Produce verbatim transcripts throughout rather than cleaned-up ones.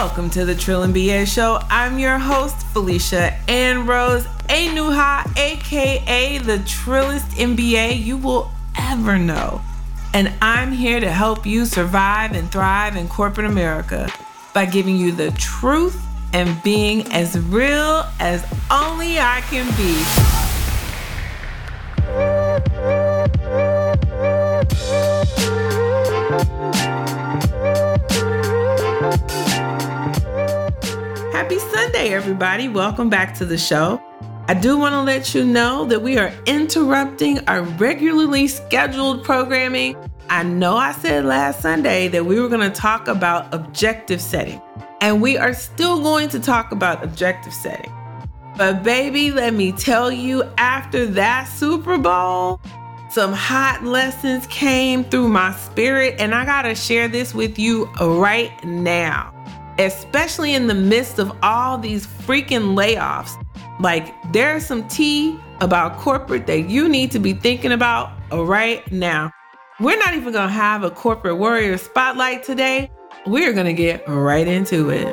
Welcome to the Trill and B A Show. I'm your host, Felicia Ann Rose Enuha, aka the Trillest M B A you will ever know. And I'm here to help you survive and thrive in corporate America by giving you the truth and being as real as only I can be. Happy Sunday, everybody. Welcome back to the show. I do want to let you know that we are interrupting our regularly scheduled programming. I know I said last Sunday that we were going to talk about objective setting, and we are still going to talk about objective setting. But baby, let me tell you, after that Super Bowl, some hot lessons came through my spirit, and I got to share this with you right now. Especially in the midst of all these freaking layoffs. Like, there's some tea about corporate that you need to be thinking about right now. We're not even going to have a corporate warrior spotlight today. We're going to get right into it.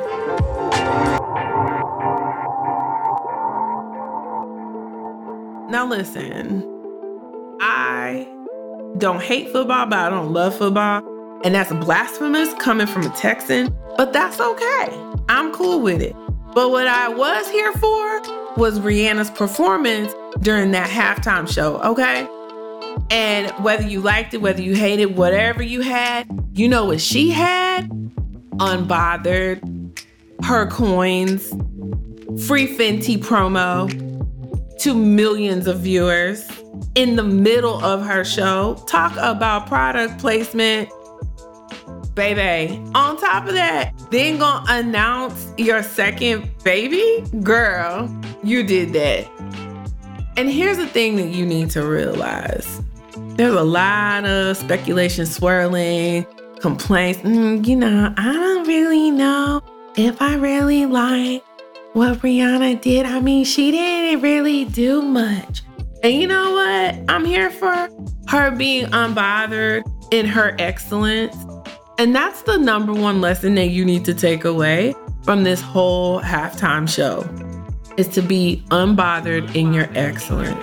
Now listen, I don't hate football, but I don't love football. And that's blasphemous coming from a Texan, but that's okay. I'm cool with it. But what I was here for was Rihanna's performance during that halftime show, okay? And whether you liked it, whether you hated, whatever you had, you know what she had? Unbothered, her coins, free Fenty promo to millions of viewers in the middle of her show. Talk about product placement. Baby, on top of that, then gonna announce your second baby? Girl, you did that. And here's the thing that you need to realize. There's a lot of speculation swirling, complaints. Mm, you know, I don't really know if I really like what Rihanna did. I mean, she didn't really do much. And you know what? I'm here for her being unbothered in her excellence. And that's the number one lesson that you need to take away from this whole halftime show, is to be unbothered in your excellence.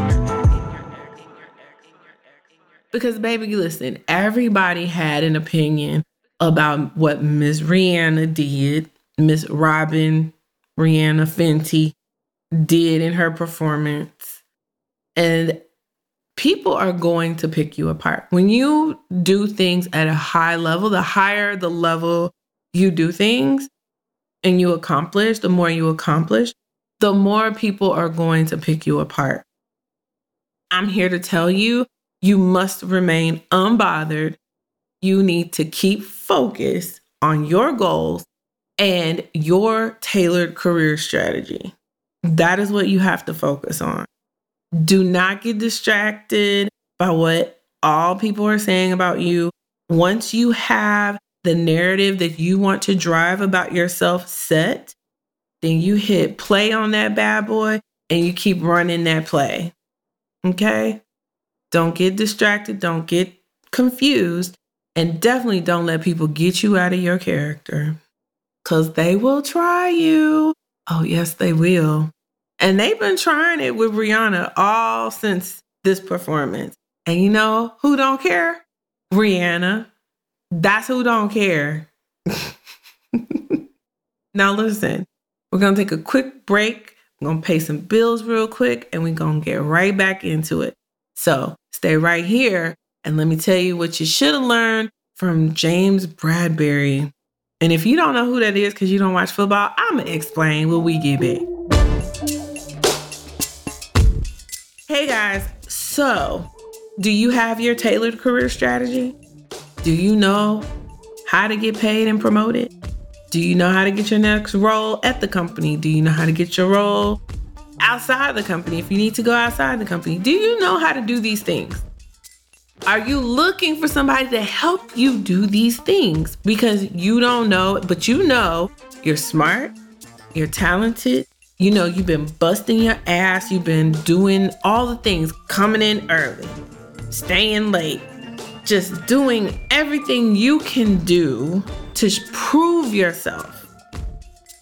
Because baby, listen, everybody had an opinion about what Miss Rihanna did, Miss Robin Rihanna Fenty did in her performance. And people are going to pick you apart. When you do things at a high level, the higher the level you do things and you accomplish, the more you accomplish, the more people are going to pick you apart. I'm here to tell you, you must remain unbothered. You need to keep focused on your goals and your tailored career strategy. That is what you have to focus on. Do not get distracted by what all people are saying about you. Once you have the narrative that you want to drive about yourself set, then you hit play on that bad boy and you keep running that play. Okay? Don't get distracted. Don't get confused. And definitely don't let people get you out of your character, because they will try you. Oh, yes, they will. And they've been trying it with Rihanna all since this performance. And you know who don't care? Rihanna. That's who don't care. Now listen, we're going to take a quick break. We're going to pay some bills real quick, and we're going to get right back into it. So stay right here, and let me tell you what you should have learned from James Bradberry. And if you don't know who that is because you don't watch football, I'm going to explain when we get back. Hey guys, so do you have your tailored career strategy? Do you know how to get paid and promoted? Do you know how to get your next role at the company? Do you know how to get your role outside the company if you need to go outside the company? Do you know how to do these things? Are you looking for somebody to help you do these things? Because you don't know, but you know you're smart, you're talented, you know you've been busting your ass, you've been doing all the things, coming in early, staying late, just doing everything you can do to prove yourself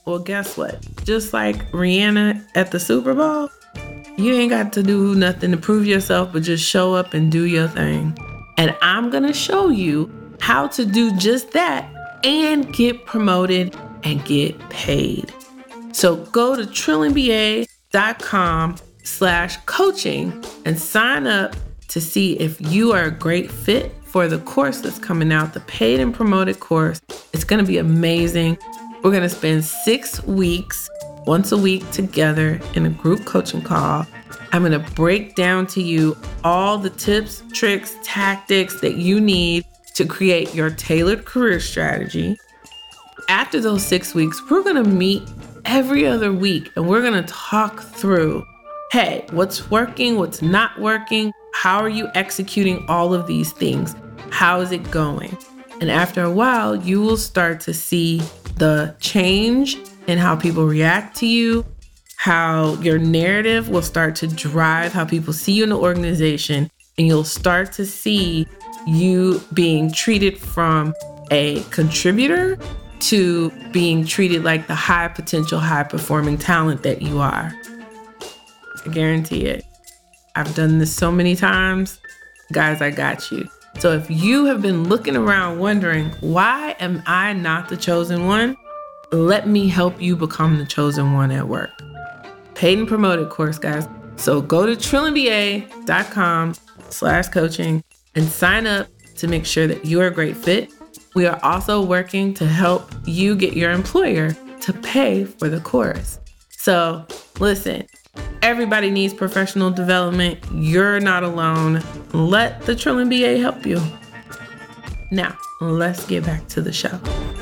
Well, guess what? Just like Rihanna at the Super Bowl, you ain't got to do nothing to prove yourself, but just show up and do your thing. And I'm going to show you how to do just that and get promoted and get paid. So go to trillion.ba.com slash coaching and sign up to see if you are a great fit for the course that's coming out, the paid and promoted course. It's going to be amazing. We're going to spend six weeks, once a week together in a group coaching call. I'm going to break down to you all the tips, tricks, tactics that you need to create your tailored career strategy. After those six weeks, we're going to meet every other week and we're going to talk through, hey, what's working, what's not working? How are you executing all of these things? How is it going? And after a while, you will start to see the change in how people react to you, how your narrative will start to drive how people see you in the organization, and you'll start to see you being treated from a contributor to being treated like the high potential, high performing talent that you are. I guarantee it. I've done this so many times. Guys, I got you. So if you have been looking around wondering, why am I not the chosen one? Let me help you become the chosen one at work. Paid and promoted course, guys. So go to trillion.ba.com slash coaching and sign up to make sure that you are a great fit. We are also working to help you get your employer to pay for the course. So listen, everybody needs professional development. You're not alone. Let the Trillion B A help you. Now, let's get back to the show.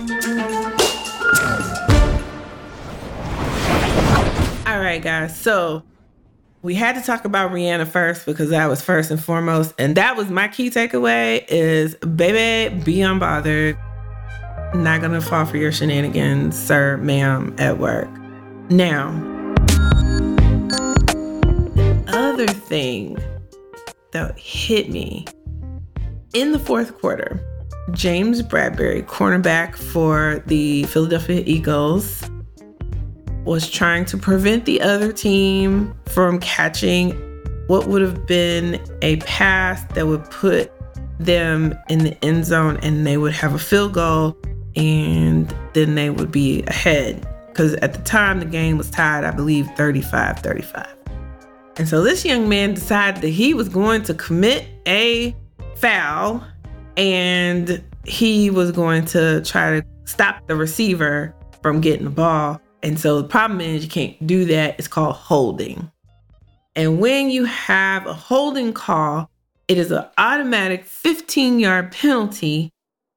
All right, guys. So we had to talk about Rihanna first because that was first and foremost. And that was my key takeaway is, baby, be unbothered. Not going to fall for your shenanigans, sir, ma'am, at work. Now, the other thing that hit me in the fourth quarter, James Bradbury, cornerback for the Philadelphia Eagles, was trying to prevent the other team from catching what would have been a pass that would put them in the end zone and they would have a field goal and then they would be ahead. Because at the time, the game was tied, I believe, thirty-five thirty-five. And so this young man decided that he was going to commit a foul and he was going to try to stop the receiver from getting the ball. And so the problem is you can't do that. It's called holding. And when you have a holding call, it is an automatic fifteen-yard penalty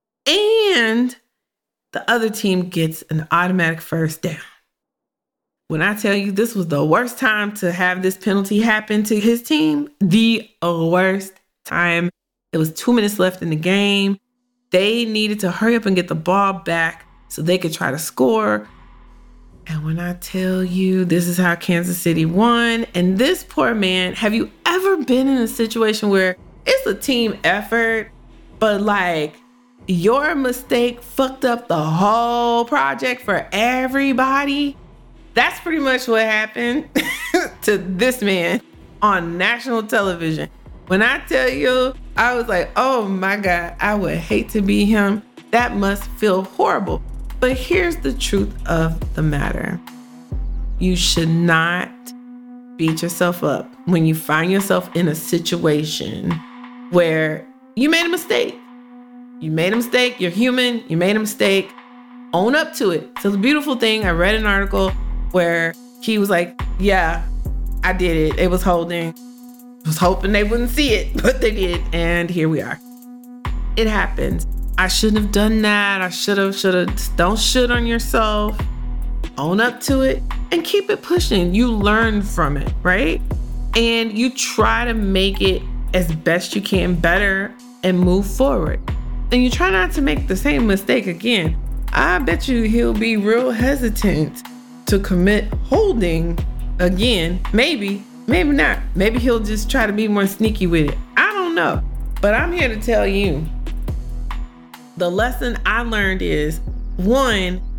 and the other team gets an automatic first down. When I tell you this was the worst time to have this penalty happen to his team, the worst time. It was two minutes left in the game. They needed to hurry up and get the ball back so they could try to score. And when I tell you this is how Kansas City won, and this poor man, have you ever been in a situation where it's a team effort, but like your mistake fucked up the whole project for everybody? That's pretty much what happened to this man on national television. When I tell you, I was like, oh my God, I would hate to be him. That must feel horrible. But here's the truth of the matter. You should not beat yourself up when you find yourself in a situation where you made a mistake. You made a mistake. You're human. You made a mistake. Own up to it. So the beautiful thing, I read an article where he was like, yeah, I did it. It was holding. I was hoping they wouldn't see it, but they did. And here we are. It happens. I shouldn't have done that. I should have, should have. Don't shit on yourself. Own up to it and keep it pushing. You learn from it, right? And you try to make it as best you can better and move forward. And you try not to make the same mistake again. I bet you he'll be real hesitant to commit holding again. Maybe, maybe not. Maybe he'll just try to be more sneaky with it. I don't know. But I'm here to tell you, the lesson I learned is, one,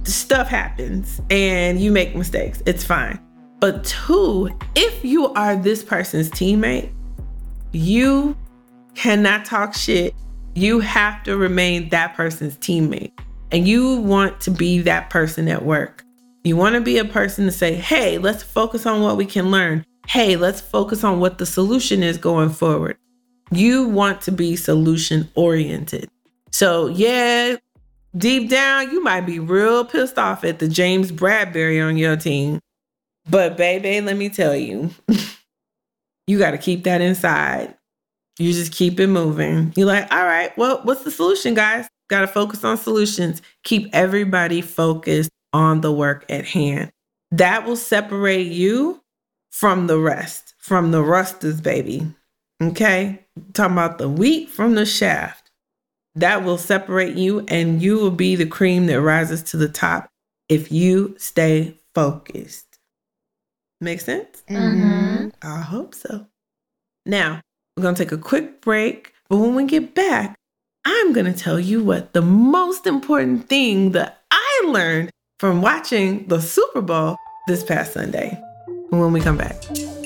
stuff happens and you make mistakes. It's fine. But two, if you are this person's teammate, you cannot talk shit. You have to remain that person's teammate. And you want to be that person at work. You want to be a person to say, hey, let's focus on what we can learn. Hey, let's focus on what the solution is going forward. You want to be solution oriented. So yeah, deep down, you might be real pissed off at the James Bradbury on your team. But baby, let me tell you, you got to keep that inside. You just keep it moving. You're like, all right, well, what's the solution, guys? Got to focus on solutions. Keep everybody focused on the work at hand. That will separate you from the rest, from the rusters, baby. Okay? Talking about the wheat from the shaft. That will separate you, and you will be the cream that rises to the top if you stay focused. Make sense? Mm-hmm. I hope so. Now, we're going to take a quick break, but when we get back, I'm going to tell you what the most important thing that I learned from watching the Super Bowl this past Sunday when we come back.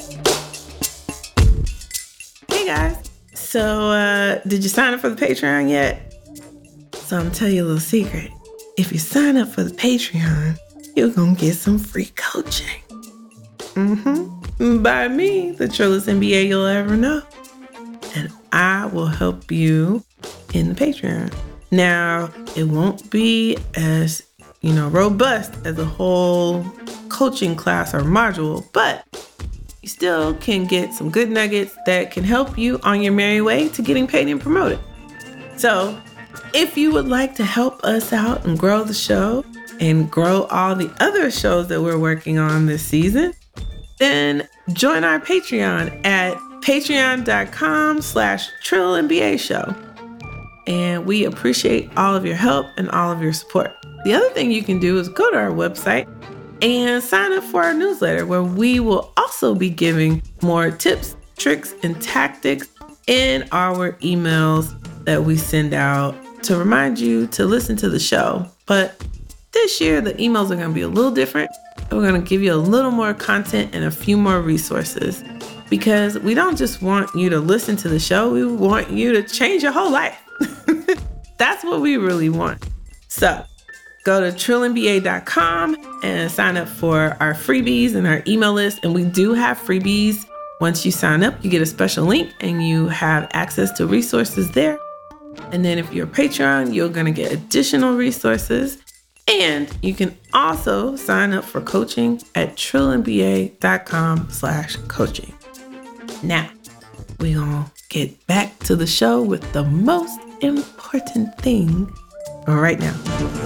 Hey guys. So, uh, did you sign up for the Patreon yet? So I'm going to tell you a little secret. If you sign up for the Patreon, you're going to get some free coaching. Mm-hmm. By me, the trillest M B A you'll ever know. And I will help you in the Patreon. Now, it won't be as, you know, robust as a whole coaching class or module, but you still can get some good nuggets that can help you on your merry way to getting paid and promoted. So, if you would like to help us out and grow the show and grow all the other shows that we're working on this season, then join our Patreon at patreon.com slash TrillMBA show. And we appreciate all of your help and all of your support. The other thing you can do is go to our website and sign up for our newsletter, where we will also be giving more tips, tricks, and tactics in our emails that we send out to remind you to listen to the show. But this year, the emails are going to be a little different. We're going to give you a little more content and a few more resources, because we don't just want you to listen to the show. We want you to change your whole life. That's what we really want. So go to trill M B A dot com and sign up for our freebies and our email list. And we do have freebies. Once you sign up, you get a special link and you have access to resources there. And then if you're a Patreon, you're going to get additional resources. And you can also sign up for coaching at trilmba.com slash coaching. Now, we're going to get back to the show with the most important thing right now.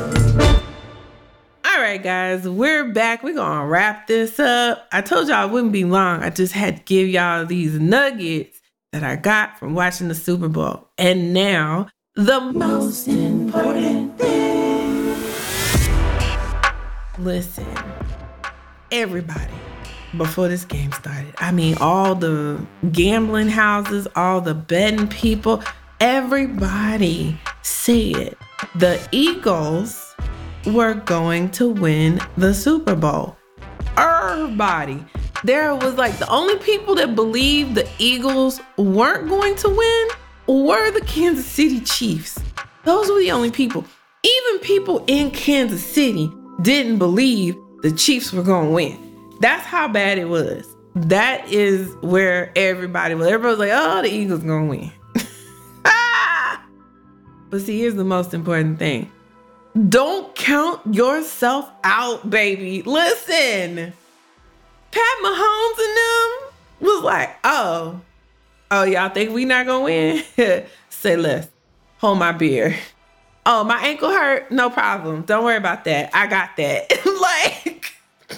All right, guys, we're back. We're going to wrap this up. I told y'all it wouldn't be long. I just had to give y'all these nuggets that I got from watching the Super Bowl. And now, the most important thing. Listen, everybody, before this game started, I mean, all the gambling houses, all the betting people, everybody said the Eagles were going to win the Super Bowl. Everybody. There was like the only people that believed the Eagles weren't going to win were the Kansas City Chiefs. Those were the only people. Even people in Kansas City didn't believe the Chiefs were going to win. That's how bad it was. That is where everybody was. Everybody was like, oh, the Eagles going to win. But see, here's the most important thing. Don't count yourself out, baby. Listen. Pat Mahomes and them was like, oh, oh, y'all think we not going to win? Say less. Hold my beer. Oh, my ankle hurt? No problem. Don't worry about that. I got that. Like,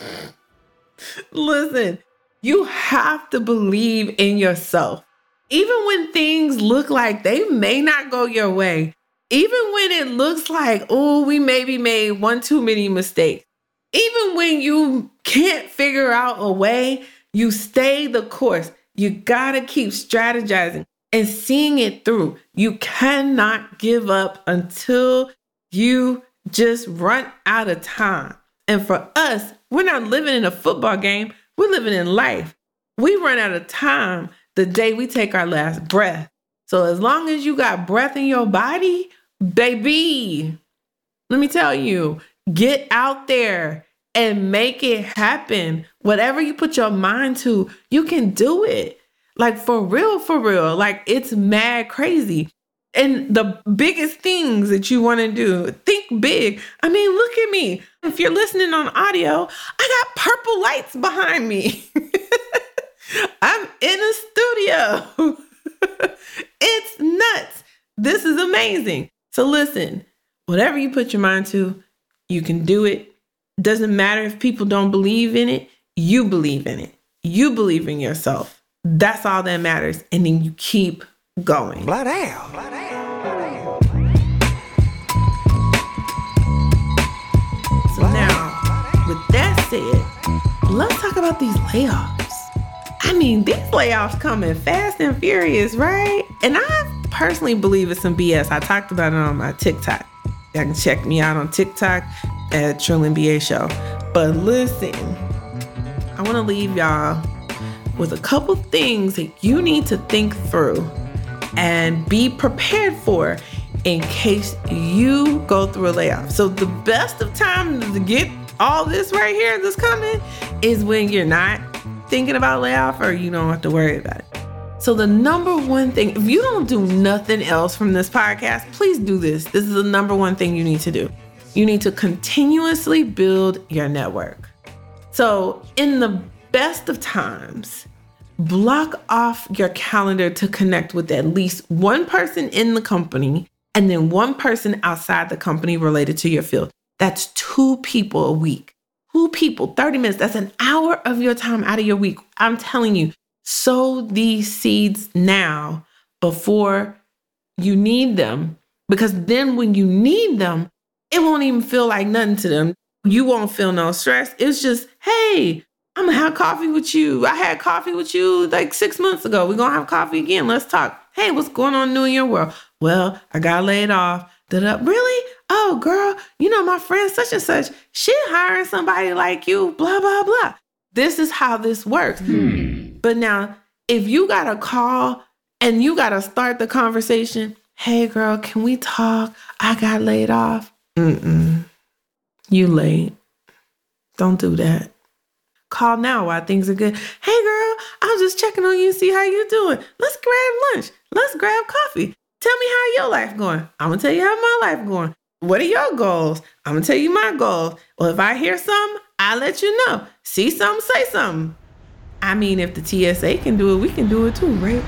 listen, you have to believe in yourself. Even when things look like they may not go your way, even when it looks like, oh, we maybe made one too many mistakes, even when you can't figure out a way, you stay the course. You got to keep strategizing and seeing it through. You cannot give up until you just run out of time. And for us, we're not living in a football game. We're living in life. We run out of time the day we take our last breath. So as long as you got breath in your body, baby, let me tell you, get out there and make it happen. Whatever you put your mind to, you can do it. Like for real, for real. Like it's mad crazy. And the biggest things that you want to do, think big. I mean, look at me. If you're listening on audio, I got purple lights behind me. I'm in a studio. It's nuts. This is amazing. So listen, whatever you put your mind to, you can do it. Doesn't matter if people don't believe in it. You believe in it. You believe in yourself. That's all that matters. And then you keep going. Blood hell. Blood hell. So now, with that said, let's talk about these layoffs. I mean, these layoffs coming fast and furious, right? And I personally believe it's some B S. I talked about it on my TikTok. You can check me out on TikTok at Trillion B A Show. But listen, I want to leave y'all with a couple things that you need to think through and be prepared for in case you go through a layoff. So the best of time to get all this right here that's coming is when you're not thinking about layoff or you don't have to worry about it. So the number one thing, if you don't do nothing else from this podcast, please do this. This is the number one thing you need to do. You need to continuously build your network. So in the best of times, block off your calendar to connect with at least one person in the company and then one person outside the company related to your field. That's two people a week. Two people, thirty minutes. That's an hour of your time out of your week. I'm telling you, sow these seeds now before you need them, because then when you need them, it won't even feel like nothing to them. You won't feel no stress. It's just, hey, I'm gonna have coffee with you. I had coffee with you like six months ago. We're gonna have coffee again. Let's talk. Hey, what's going on new in your world? Well, I got laid off. Da-da. Really? Oh, girl, you know, my friend such and such, she hiring somebody like you, blah, blah, blah. This is how this works. Hmm. But now, if you got to call and you got to start the conversation, hey, girl, can we talk? I got laid off. Mm-mm. You late. Don't do that. Call now while things are good. Hey, girl, I was just checking on you and see how you doing. Let's grab lunch. Let's grab coffee. Tell me how your life going. I'm going to tell you how my life going. What are your goals? I'm going to tell you my goals. Well, if I hear something, I'll let you know. See something, say something. I mean, if the T S A can do it, we can do it too, right?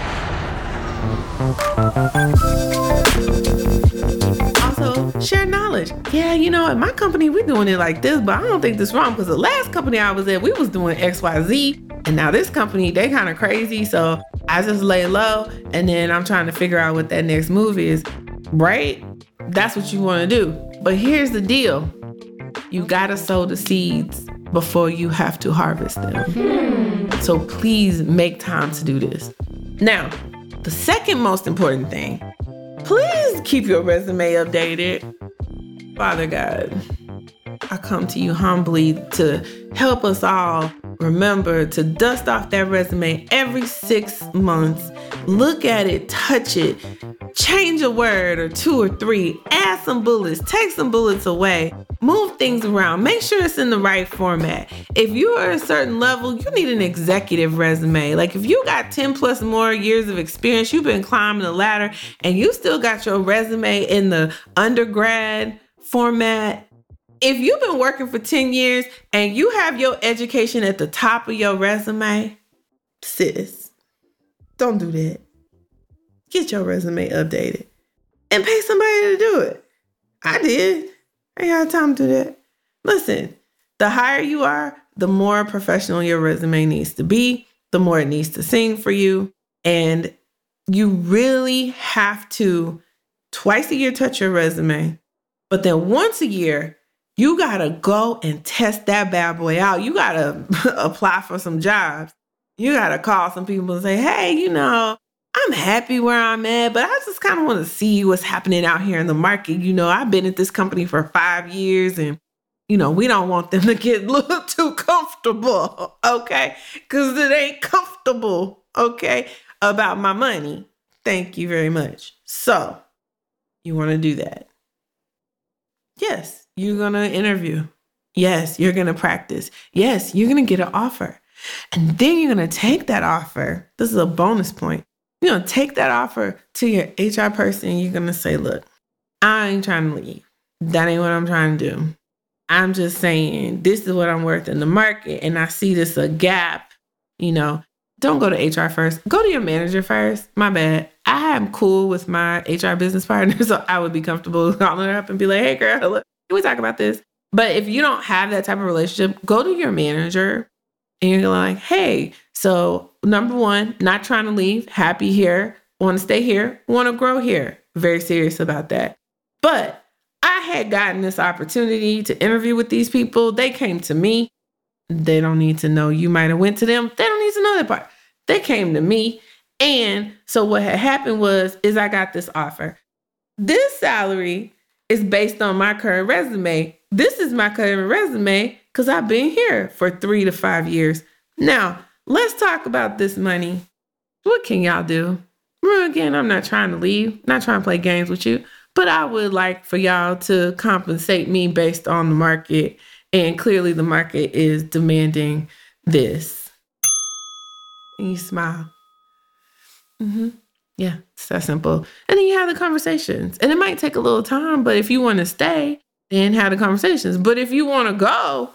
Also, share knowledge. Yeah, you know, at my company, we're doing it like this, but I don't think this is wrong because the last company I was at, we was doing X Y Z. And now this company, they kind of crazy. So I just lay low and then I'm trying to figure out what that next move is, right? That's what you want to do. But here's the deal. You got to sow the seeds before you have to harvest them. So please make time to do this. Now, the second most important thing, please keep your resume updated. Father God, I come to you humbly to help us all remember to dust off that resume every six months. Look at it, touch it, change a word or two or three, add some bullets, take some bullets away, move things around, make sure it's in the right format. If you are at a certain level, you need an executive resume. Like if you got ten plus more years of experience, you've been climbing the ladder and you still got your resume in the undergrad format. If you've been working for ten years and you have your education at the top of your resume, sis, don't do that. Get your resume updated and pay somebody to do it. I did. I ain't had time to do that. Listen, the higher you are, the more professional your resume needs to be, the more it needs to sing for you. And you really have to twice a year touch your resume. But then once a year, you got to go and test that bad boy out. You got to apply for some jobs. You got to call some people and say, hey, you know, I'm happy where I'm at, but I just kind of want to see what's happening out here in the market. You know, I've been at this company for five years and, you know, we don't want them to get a little too comfortable, okay? Because it ain't comfortable, okay, about my money. Thank you very much. So you want to do that? Yes, you're going to interview. Yes, you're going to practice. Yes, you're going to get an offer. And then you're going to take that offer. This is a bonus point. You're going to take that offer to your H R person. And you're going to say, look, I ain't trying to leave. That ain't what I'm trying to do. I'm just saying this is what I'm worth in the market. And I see this a gap. You know, don't go to H R first. Go to your manager first. My bad. I am cool with my H R business partner. So I would be comfortable calling her up and be like, hey, girl, look, can we talk about this? But if you don't have that type of relationship, go to your manager and you're like, hey, so number one, not trying to leave, happy here, want to stay here, want to grow here. Very serious about that. But I had gotten this opportunity to interview with these people. They came to me. They don't need to know you might have went to them. They don't need to know that part. They came to me. And so what had happened was, is I got this offer. This salary is based on my current resume. This is my current resume because I've been here for three to five years. Now, let's talk about this money. What can y'all do? Well, again, I'm not trying to leave, not trying to play games with you, but I would like for y'all to compensate me based on the market. And clearly the market is demanding this. And you smile. Mm-hmm. Yeah, it's that simple. And then you have the conversations. And it might take a little time, but if you want to stay, then have the conversations. But if you want to go,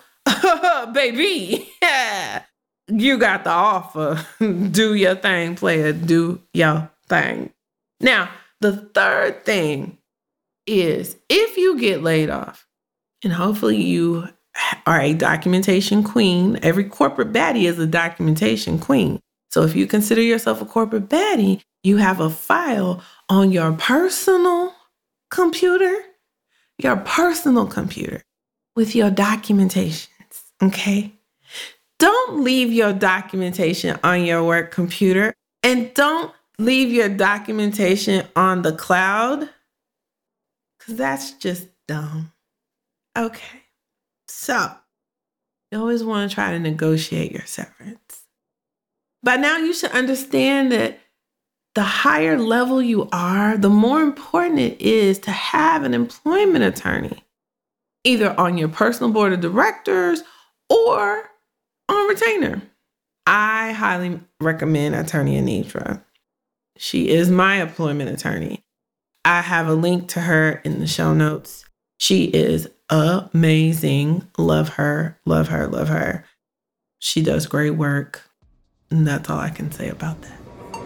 baby, yeah, you got the offer. Do your thing, player. Do your thing. Now, the third thing is if you get laid off, and hopefully you are a documentation queen. Every corporate baddie is a documentation queen. So if you consider yourself a corporate baddie, you have a file on your personal computer, your personal computer with your documentations, okay? Don't leave your documentation on your work computer and don't leave your documentation on the cloud because that's just dumb. Okay, so you always want to try to negotiate your severance. By now you should understand that the higher level you are, the more important it is to have an employment attorney, either on your personal board of directors or on retainer. I highly recommend Attorney Anitra. She is my employment attorney. I have a link to her in the show notes. She is amazing. Love her, love her, love her. She does great work. And that's all I can say about that.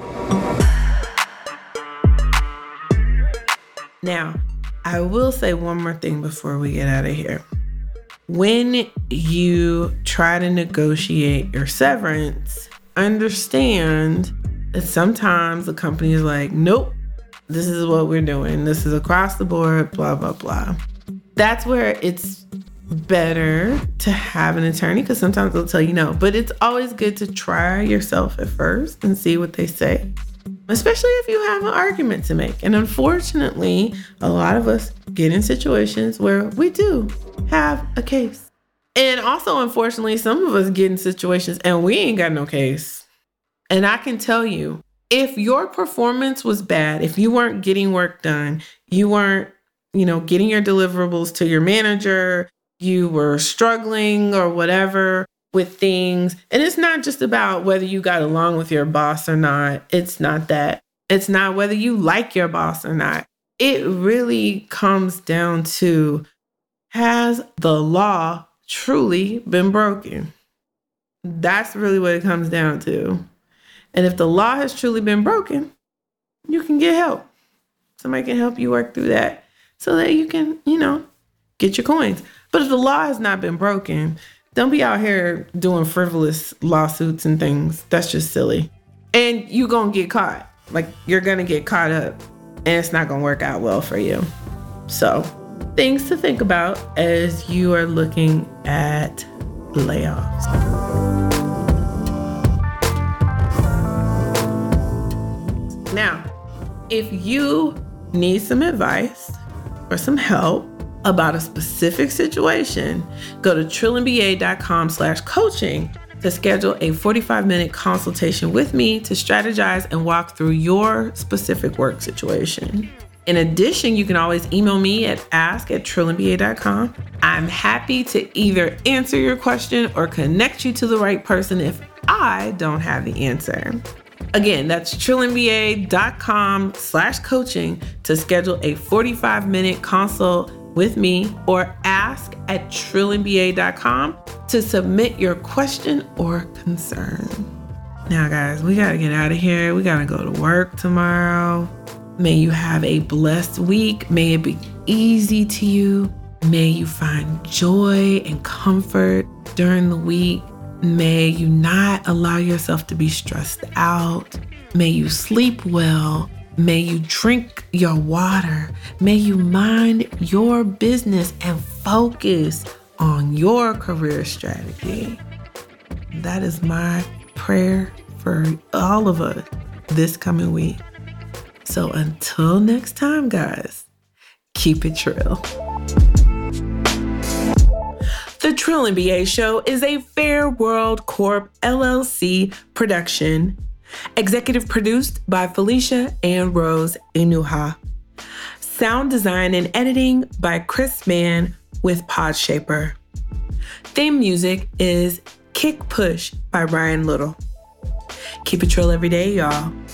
Now, I will say one more thing before we get out of here. When you try to negotiate your severance, understand that sometimes the company is like, nope, this is what we're doing. This is across the board, blah, blah, blah. That's where it's better to have an attorney because sometimes they'll tell you no. But it's always good to try yourself at first and see what they say, especially if you have an argument to make. And unfortunately, a lot of us get in situations where we do have a case. And also, unfortunately, some of us get in situations and we ain't got no case. And I can tell you, if your performance was bad, if you weren't getting work done, you weren't, you know, getting your deliverables to your manager, you were struggling or whatever with things. And it's not just about whether you got along with your boss or not. It's not that. It's not whether you like your boss or not. It really comes down to, has the law truly been broken? That's really what it comes down to. And if the law has truly been broken, you can get help. Somebody can help you work through that so that you can, you know, get your coins. But if the law has not been broken, don't be out here doing frivolous lawsuits and things. That's just silly. And you're going to get caught. Like, you're going to get caught up and it's not going to work out well for you. So, things to think about as you are looking at layoffs. Now, if you need some advice or some help about a specific situation, go to trillion.ba.com slash coaching to schedule a forty-five minute consultation with me to strategize and walk through your specific work situation. In addition, you can always email me at ask at trillion b a dot com. I'm happy to either answer your question or connect you to the right person if I don't have the answer. Again, that's trillion.ba.com slash coaching to schedule a forty-five minute consult with me, or ask at trillion b a dot com to submit your question or concern. Now, guys, we gotta get out of here. We gotta go to work tomorrow. May you have a blessed week. May it be easy to you. May you find joy and comfort during the week. May you not allow yourself to be stressed out. May you sleep well. May you drink your water. May you mind your business and focus on your career strategy. That is my prayer for all of us this coming week. So until next time, guys, keep it trill. The Trillion B A Show is a Fair World Corp L L C production. Executive produced by Felicia and Rose Inuha. Sound design and editing by Chris Mann with Podshaper. Theme music is Kick Push by Ryan Little. Keep it trill every day, y'all.